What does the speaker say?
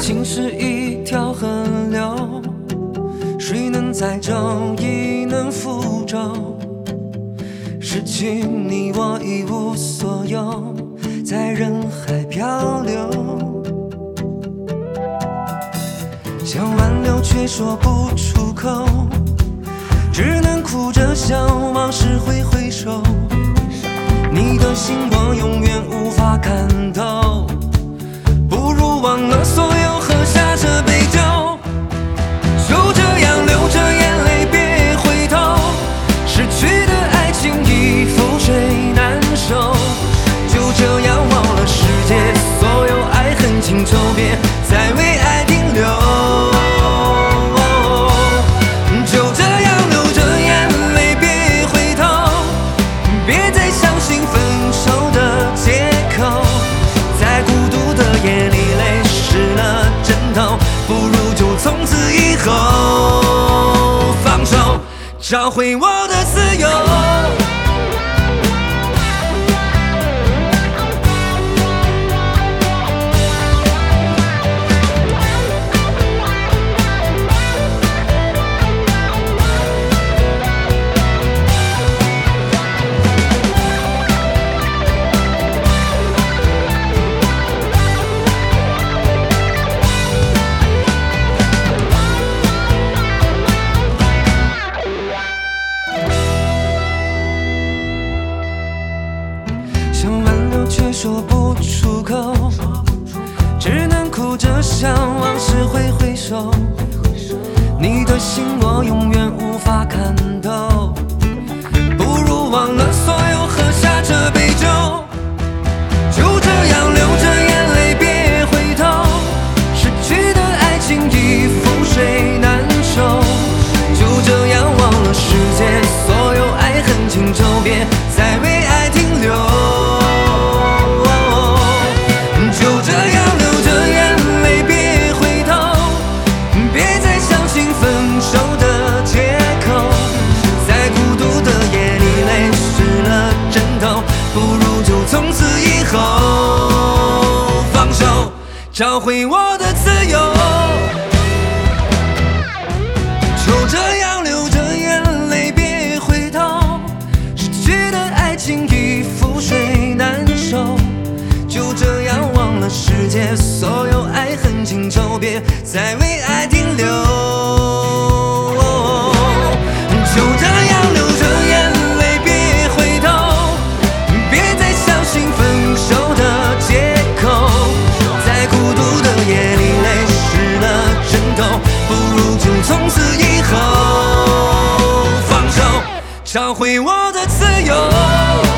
情是一条河流，谁能载舟，亦能覆舟。失去你，我一无所有，在人海漂流。想挽留，却说不出口，只能哭着向往事挥挥手。你的心我永远无法看透，不如忘了所有，喝下这杯酒。就这样流着眼泪，别回头。失去的爱情已覆水难收，就这样忘了世界所有爱恨情仇，别再为爱停留。就这样流着眼泪，别回头，别再相信分手的借口。在孤独的夜里泪湿了枕头，不如就从此以后放手，找回我的自由。想挽留却说不出口，只能哭着向往事挥挥手。你的心我永远无法看透，不如忘了所有，喝下这杯酒。就这样流着眼泪，别回头。失去的爱情已覆水难收，就这样忘了世界所有爱恨情仇，别再为爱停留。从此以后放手，找回我的自由。就这样流着眼泪，别回头。失去的爱情已覆水难收，就这样忘了世界所有爱恨情仇，别再为爱停留。就这样流着眼泪，别回头，别再相信分手的借口。在孤独的夜里泪湿了枕头，不如就从此以后放手，找回我的自由。